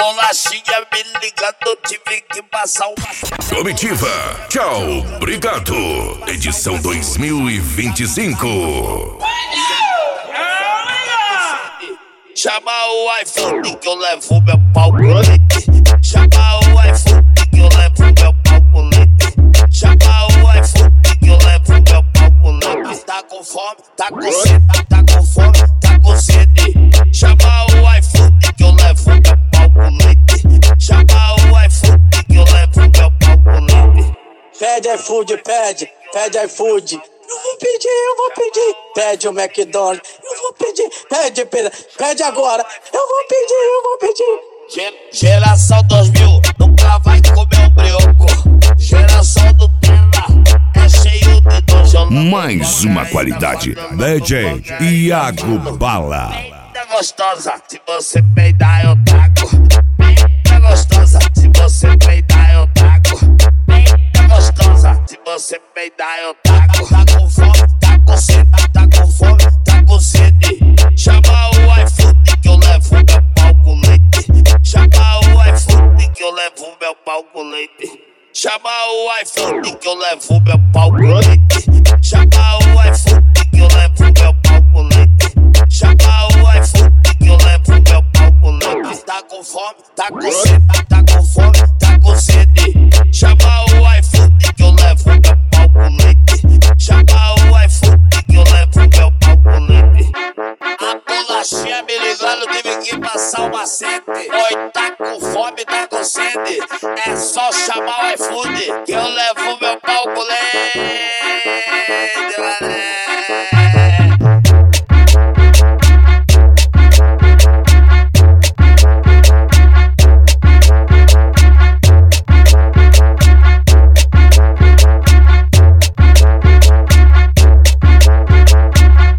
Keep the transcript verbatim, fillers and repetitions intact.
bolachinha me ligando, tive que passar uma. Comitiva, tchau, obrigado. Edição dois mil e vinte e cinco. Chama o iPhone que eu levo meu pau pro leite. Chama o iPhone que eu levo meu pau pro leite. Chama o iPhone que eu levo meu pau pro leite. Tá com fome, tá com sede, tá com fome, tá com sede. Chama o iPhone que eu levo meu pau pro leite. Chama o iPhone que eu levo meu pau pro leite. Pede iFood, pede, pede iFood. Eu vou pedir, eu vou pedir. Pede o McDonald's, eu vou pedir. Pede, pede, pede agora. Eu vou pedir, eu vou pedir. Geração dois mil, nunca vai comer um brioco. Geração do Tela, é cheio de dojo. Mais uma qualidade. D J Iago Bala. Eita gostosa, se você peidar eu taco. Eita gostosa, se você peidar eu taco. Eita gostosa, se você peidar eu taco. Tá com fome, tá com sede, tá com fome, tá com sede. Chama o iFood que eu levo meu pau com leite. Chama o iFood que eu levo meu pau com leite. Chama o iFood que eu levo meu pau com leite. Chama o iFood que eu levo meu pau com leite. Chama o iFood que eu levo meu pau com leite. Tá com fome, tá com sede, tá com fome, tá com sede. Chama o iFood que eu levo meu pau com leite. Chama o iFood que eu levo meu pau com leite. A bolachinha me ligando, tive que passar uma sede. Oi, tá com fome, tá com sede. É só chamar o iFood que eu levo